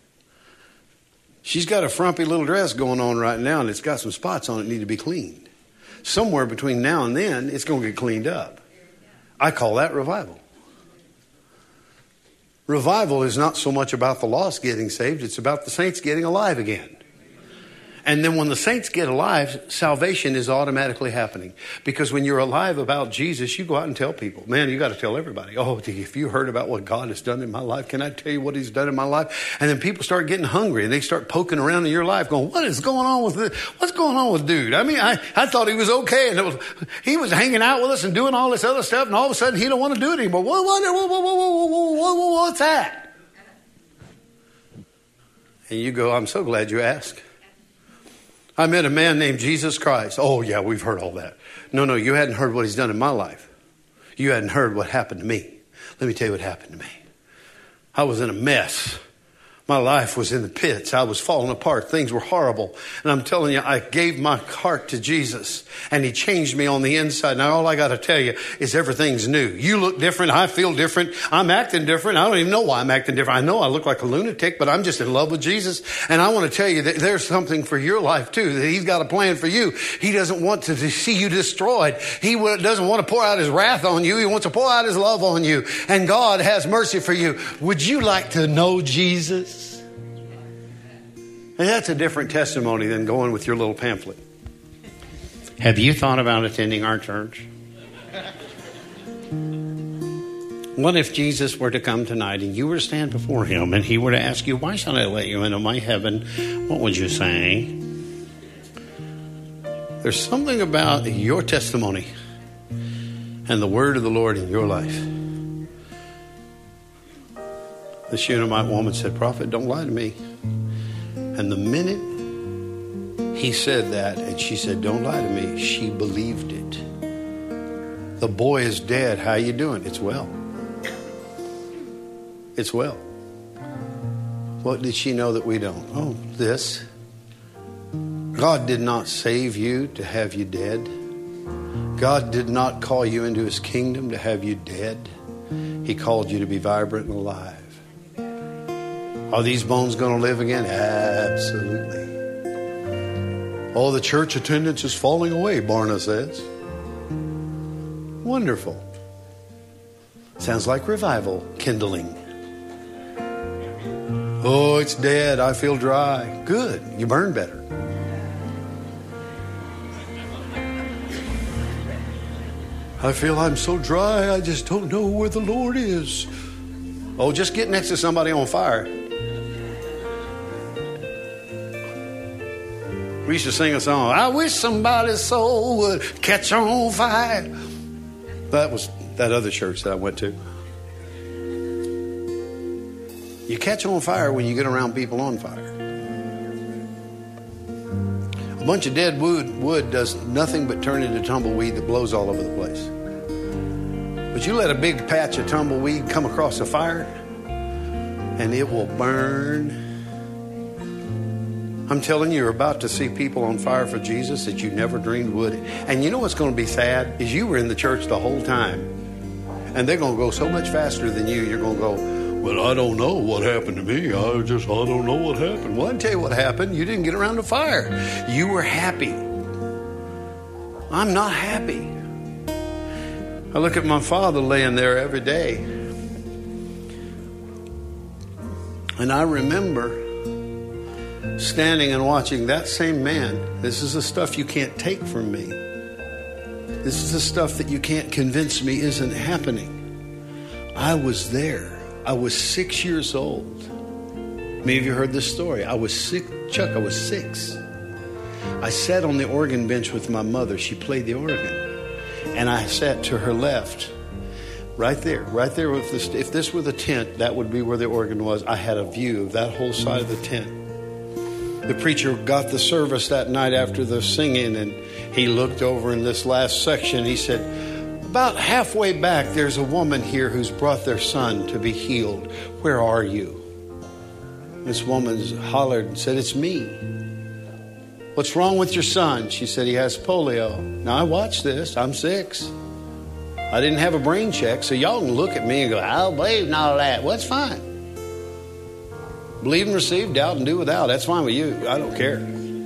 She's got a frumpy little dress going on right now, and it's got some spots on it that need to be cleaned. Somewhere between now and then, it's going to get cleaned up. I call that revival. Revival is not so much about the lost getting saved. It's about the saints getting alive again. And then when the saints get alive, salvation is automatically happening. Because when you're alive about Jesus, you go out and tell people. Man, you got to tell everybody. Oh, if you heard about what God has done in my life, can I tell you what He's done in my life? And then people start getting hungry and they start poking around in your life going, what is going on with this? What's going on with dude? I mean, I, I thought he was okay. And it was, he was hanging out with us and doing all this other stuff. And all of a sudden he don't want to do it anymore. What, what, what, what, what, what, what, what's that? And you go, I'm so glad you asked. I met a man named Jesus Christ. Oh, yeah, we've heard all that. No, no, you hadn't heard what He's done in my life. You hadn't heard what happened to me. Let me tell you what happened to me. I was in a mess. My life was in the pits. I was falling apart. Things were horrible. And I'm telling you, I gave my heart to Jesus and He changed me on the inside. Now, all I got to tell you is everything's new. You look different. I feel different. I'm acting different. I don't even know why I'm acting different. I know I look like a lunatic, but I'm just in love with Jesus. And I want to tell you that there's something for your life too, that He's got a plan for you. He doesn't want to see you destroyed. He doesn't want to pour out His wrath on you. He wants to pour out His love on you. And God has mercy for you. Would you like to know Jesus? And that's a different testimony than going with your little pamphlet. Have you thought about attending our church? What if Jesus were to come tonight and you were to stand before Him and He were to ask you, why shall I let you into my heaven? What would you say? There's something about your testimony and the word of the Lord in your life. The Shunammite woman said, Prophet, don't lie to me. And the minute he said that, and she said, don't lie to me, she believed it. The boy is dead. How you doing? It's well. It's well. What did she know that we don't? Oh, this. God did not save you to have you dead. God did not call you into His kingdom to have you dead. He called you to be vibrant and alive. Are these bones going to live again? Absolutely. Oh, the church attendance is falling away, Barna says. Wonderful. Sounds like revival kindling. Oh, it's dead. I feel dry. Good. You burn better. I feel I'm so dry, I just don't know where the Lord is. Oh, just get next to somebody on fire. We used to sing a song, I wish somebody's soul would catch on fire. That was that other church that I went to. You catch on fire when you get around people on fire. A bunch of dead wood, wood does nothing but turn into tumbleweed that blows all over the place. But you let a big patch of tumbleweed come across a fire, and it will burn. I'm telling you, you're about to see people on fire for Jesus that you never dreamed would. And you know what's going to be sad? Is you were in the church the whole time. And they're going to go so much faster than you, you're going to go, well, I don't know what happened to me. I just, I don't know what happened. Well, I can tell you what happened. You didn't get around the fire. You were happy. I'm not happy. I look at my father laying there every day. And I remember standing and watching that same man. This is the stuff you can't take from me. This is the stuff that you can't convince me isn't happening. I was there. I was six years old. Many of you heard this story. I was six. Chuck, I was six. I sat on the organ bench with my mother. She played the organ. And I sat to her left. Right there. Right there. With this, if this were the tent, that would be where the organ was. I had a view of that whole side of the tent. The preacher got the service that night after the singing, and he looked over in this last section. He said, about halfway back, there's a woman here who's brought their son to be healed. Where are you? This woman hollered and said, it's me. What's wrong with your son? She said, he has polio. Now, I watched this. I'm six. I didn't have a brain check, so y'all can look at me and go, I don't believe in all that. Well, that's fine. Believe and receive, doubt and do without. That's fine with you. I don't care.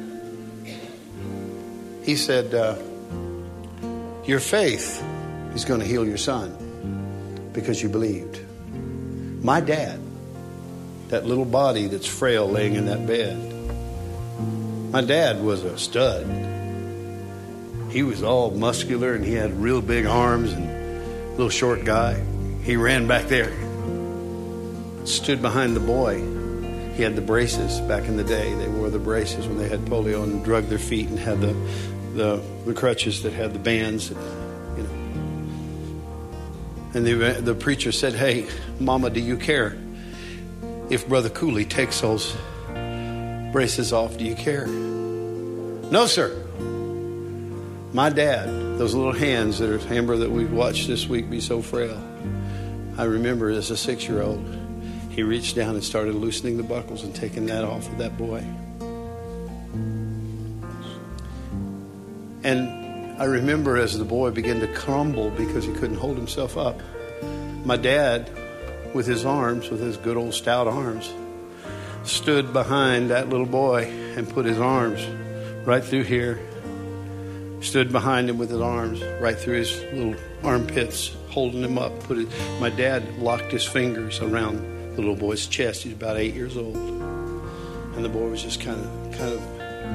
He said, uh, your faith is going to heal your son because you believed. My dad, that little body that's frail laying in that bed, my dad was a stud. He was all muscular and he had real big arms and a little short guy. He ran back there, stood behind the boy. He had the braces back in the day. They wore the braces when they had polio and drugged their feet and had the the, the crutches that had the bands. That, you know. And the, the preacher said, hey, Mama, do you care if Brother Cooley takes those braces off? Do you care? No, sir. My dad, those little hands that are, Amber, that we watched this week be so frail. I remember as a six-year-old, he reached down and started loosening the buckles and taking that off of that boy. And I remember as the boy began to crumble because he couldn't hold himself up, my dad, with his arms, with his good old stout arms, stood behind that little boy and put his arms right through here, stood behind him with his arms right through his little armpits, holding him up. Put it. My dad locked his fingers around the little boy's chest. He's about eight years old. And the boy was just kind of, kind of,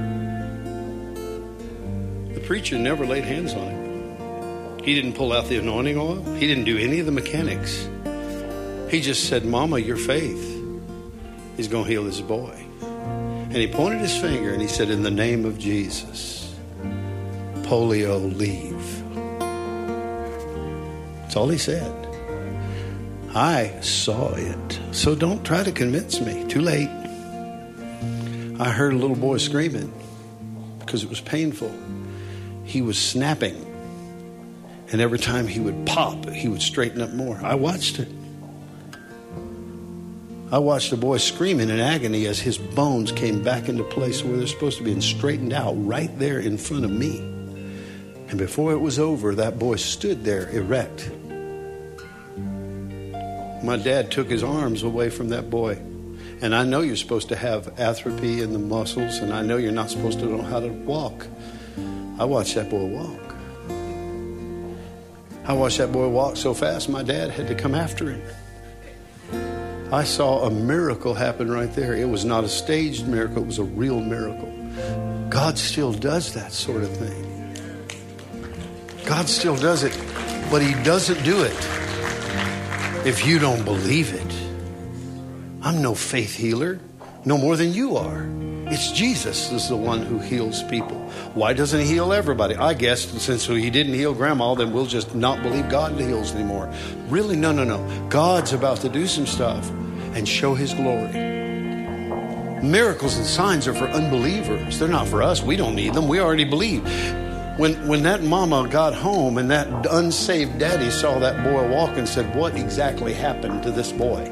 the preacher never laid hands on him. He didn't pull out the anointing oil. He didn't do any of the mechanics. He just said, Mama, your faith is going to heal this boy. And he pointed his finger and he said, in the name of Jesus, polio, leave. That's all he said. I saw it. So don't try to convince me. Too late. I heard a little boy screaming because it was painful. He was snapping. And every time he would pop, he would straighten up more. I watched it. I watched the boy screaming in agony as his bones came back into place where they're supposed to be and straightened out right there in front of me. And before it was over, that boy stood there erect. My dad took his arms away from that boy. And I know you're supposed to have atrophy in the muscles, and I know you're not supposed to know how to walk. I watched that boy walk. I watched that boy walk so fast, my dad had to come after him. I saw a miracle happen right there. It was not a staged miracle. It was a real miracle. God still does that sort of thing. God still does it, but he doesn't do it if you don't believe it. I'm no faith healer. no more than you are. It's Jesus is the one who heals people. Why doesn't he heal everybody? I guess since he didn't heal grandma, then we'll just not believe God heals anymore. Really, no, no, no. God's about to do some stuff and show his glory. Miracles and signs are for unbelievers. They're not for us. We don't need them. We already believe. When when that mama got home and that unsaved daddy saw that boy walk and said, what exactly happened to this boy?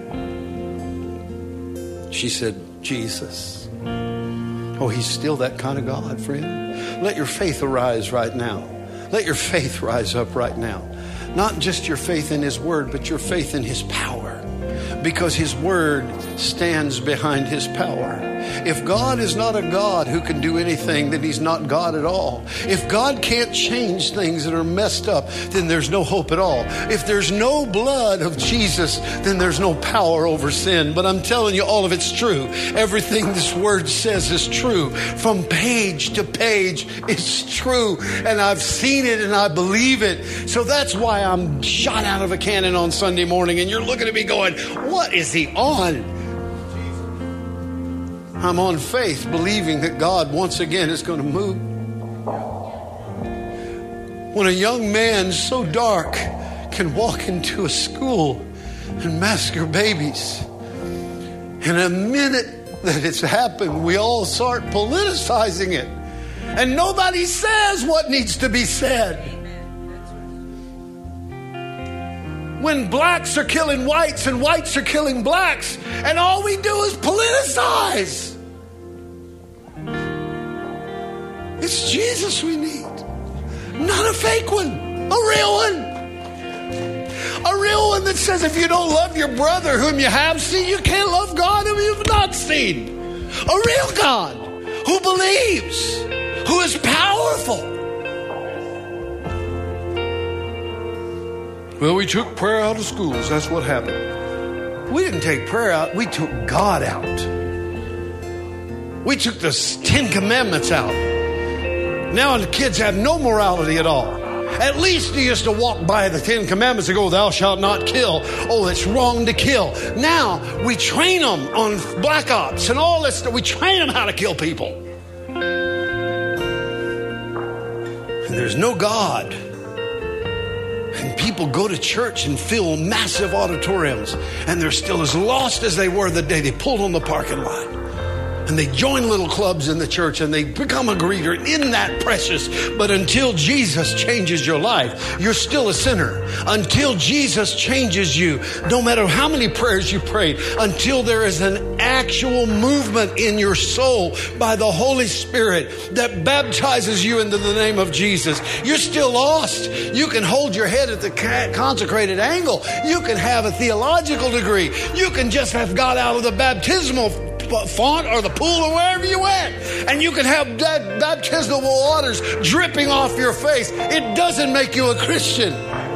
She said, Jesus. Oh, he's still that kind of God, friend. Let your faith arise right now. Let your faith rise up right now. Not just your faith in his word, but your faith in his power. Because his word stands behind his power. If God is not a God who can do anything, then he's not God at all. If God can't change things that are messed up, then there's no hope at all. If there's no blood of Jesus, then there's no power over sin. But I'm telling you, all of it's true. Everything this word says is true. From page to page, it's true. And I've seen it and I believe it. So that's why I'm shot out of a cannon on Sunday morning. And you're looking at me going, what is he on? I'm on faith, believing that God once again is going to move. When a young man so dark can walk into a school and massacre babies, in a minute that it's happened, we all start politicizing it. And nobody says what needs to be said. When blacks are killing whites and whites are killing blacks, and all we do is politicize. It's Jesus we need. Not a fake one. A real one. A real one that says if you don't love your brother whom you have seen, you can't love God whom you've not seen. A real God who believes, who is powerful. Well, we took prayer out of schools. That's what happened. We didn't take prayer out. We took God out. We took the Ten Commandments out. Now the kids have no morality at all. At least they used to walk by the Ten Commandments and go, thou shalt not kill. Oh, it's wrong to kill. Now we train them on black ops and all this stuff. We train them how to kill people. And there's no God. And people go to church and fill massive auditoriums, and they're still as lost as they were the day they pulled on the parking lot. And they join little clubs in the church and they become a greeter. Isn't that precious? But until Jesus changes your life, you're still a sinner. Until Jesus changes you, no matter how many prayers you prayed, until there is an actual movement in your soul by the Holy Spirit that baptizes you into the name of Jesus, you're still lost. You can hold your head at the consecrated angle. You can have a theological degree. You can just have got out of the baptismal font or the pool or wherever you went, and you can have that baptismal waters dripping off your face. It doesn't make you a Christian.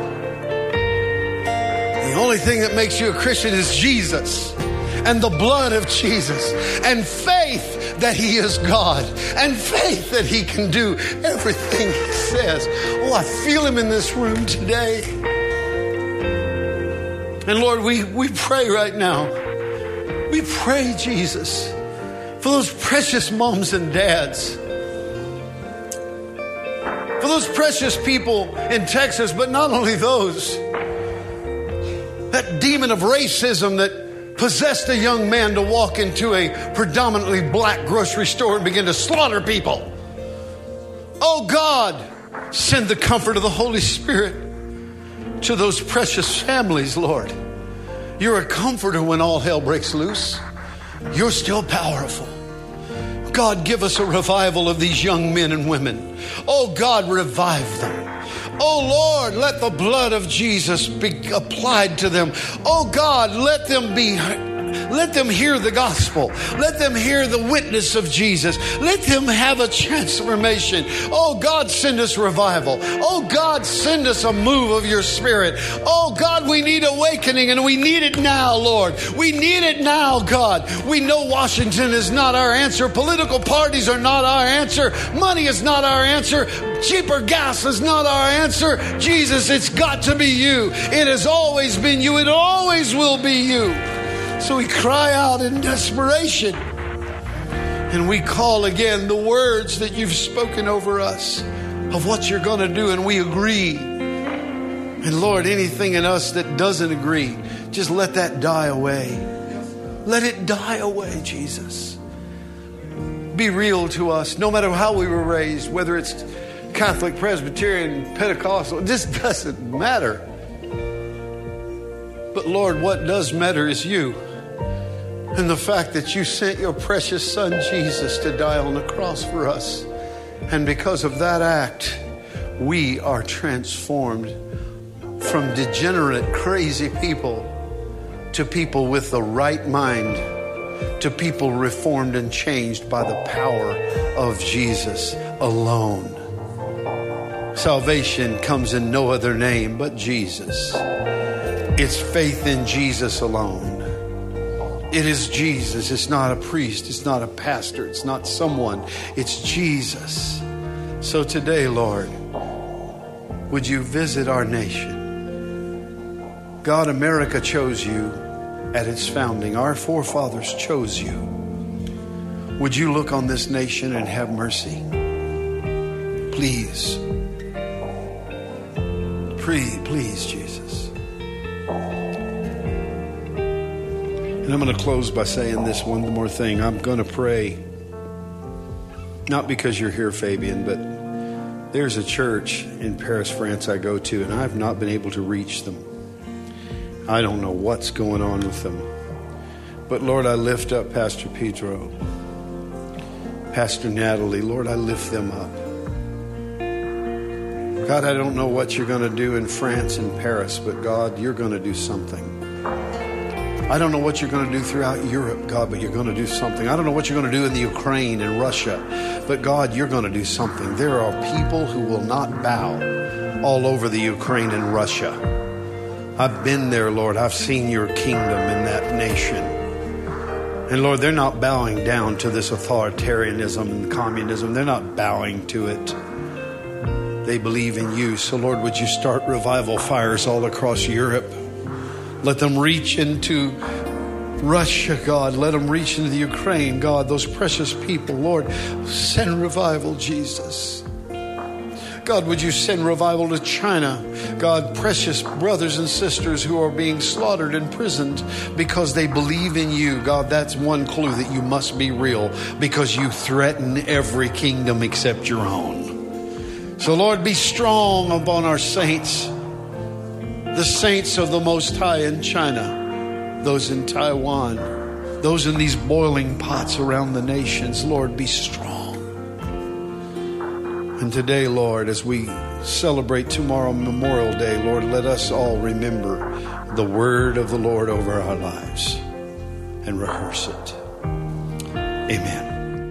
The only thing that makes you a Christian is Jesus and the blood of Jesus and faith that he is God and faith that he can do everything he says. Oh, I feel him in this room today. And Lord, we, we pray right now. We pray, Jesus, for those precious moms and dads, for those precious people in Texas, but not only those, that demon of racism that possessed a young man to walk into a predominantly black grocery store and begin to slaughter people. Oh God, send the comfort of the Holy Spirit to those precious families, Lord. You're a comforter when all hell breaks loose. You're still powerful. God, give us a revival of these young men and women. Oh God, revive them. Oh Lord, let the blood of Jesus be applied to them. Oh God, let them be Let them hear the gospel. Let them hear the witness of Jesus. Let them have a transformation. Oh God, send us revival. Oh God, send us a move of your Spirit. Oh God, we need awakening, and we need it now, Lord. We need it now, God. We know Washington is not our answer. Political parties are not our answer. Money is not our answer. Cheaper gas is not our answer. Jesus, it's got to be you. It has always been you. It always will be you. So we cry out in desperation. And we call again the words that you've spoken over us of what you're going to do, and we agree. And Lord, anything in us that doesn't agree, just let that die away. Let it die away, Jesus. Be real to us, no matter how we were raised, whether it's Catholic, Presbyterian, Pentecostal, it just doesn't matter. But Lord, what does matter is you. And the fact that you sent your precious son, Jesus, to die on the cross for us. And because of that act, we are transformed from degenerate, crazy people to people with the right mind, to people reformed and changed by the power of Jesus alone. Salvation comes in no other name but Jesus. It's faith in Jesus alone. It is Jesus. It's not a priest. It's not a pastor. It's not someone. It's Jesus. So today, Lord, would you visit our nation? God, America chose you at its founding. Our forefathers chose you. Would you look on this nation and have mercy? Please. Please, please, Jesus. And I'm going to close by saying this one more thing. I'm going to pray, not because you're here, Fabian, but there's a church in Paris, France I go to, and I've not been able to reach them. I don't know what's going on with them. But Lord, I lift up Pastor Pedro, Pastor Natalie. Lord, I lift them up. God, I don't know what you're going to do in France and Paris, but God, you're going to do something. I don't know what you're going to do throughout Europe, God, but you're going to do something. I don't know what you're going to do in the Ukraine and Russia, but God, you're going to do something. There are people who will not bow all over the Ukraine and Russia. I've been there, Lord. I've seen your kingdom in that nation. And Lord, they're not bowing down to this authoritarianism and communism. They're not bowing to it. They believe in you. So Lord, would you start revival fires all across Europe? Let them reach into Russia, God. Let them reach into the Ukraine, God. Those precious people, Lord, send revival, Jesus. God, would you send revival to China? God, precious brothers and sisters who are being slaughtered, imprisoned because they believe in you. God, that's one clue that you must be real, because you threaten every kingdom except your own. So Lord, be strong upon our saints, the saints of the Most High in China, those in Taiwan, those in these boiling pots around the nations. Lord, be strong. And today, Lord, as we celebrate tomorrow, Memorial Day, Lord, let us all remember the word of the Lord over our lives and rehearse it. Amen.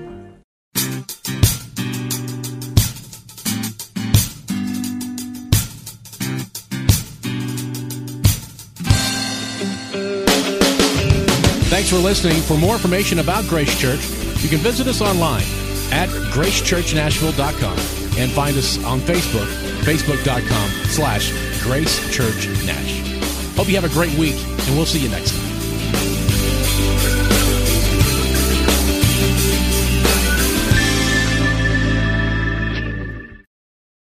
Thanks for listening. For more information about Grace Church, you can visit us online at grace church nashville dot com and find us on Facebook, facebook.com slash Grace Church Nash. Hope you have a great week, and we'll see you next time.